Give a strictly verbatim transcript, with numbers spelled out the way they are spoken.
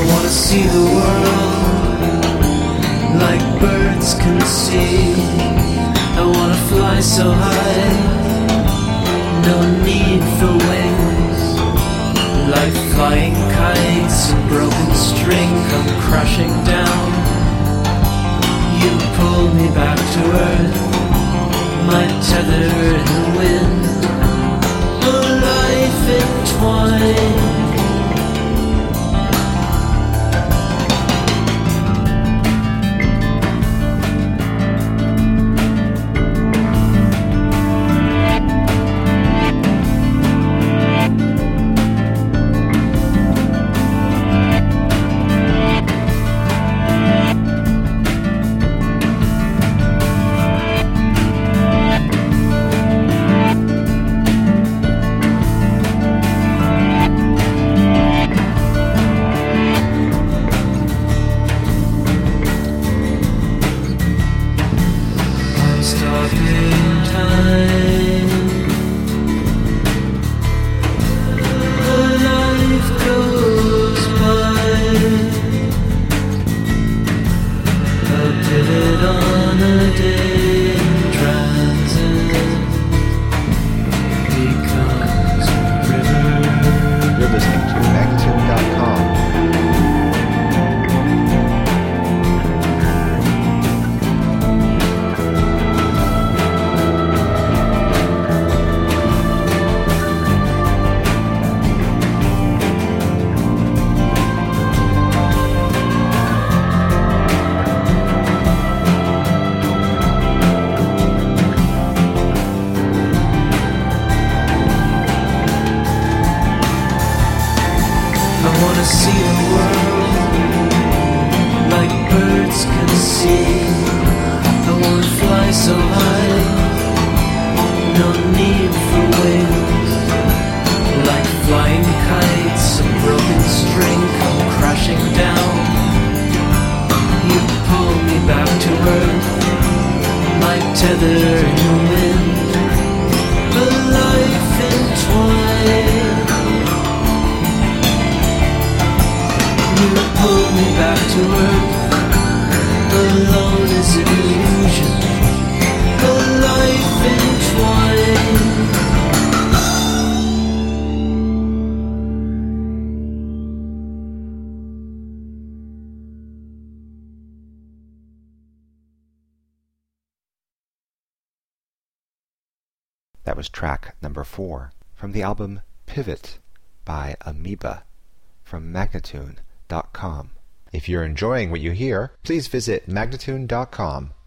wanna see the world like birds can see. I wanna fly so high, no need for wings. Like flying kites, a broken string come crashing down. You pull me back to earth, my tether in the wind. A life entwined. That was track number four from the album Pivot by Amoeba from Magnatune dot com. If you're enjoying what you hear, please visit Magnatune dot com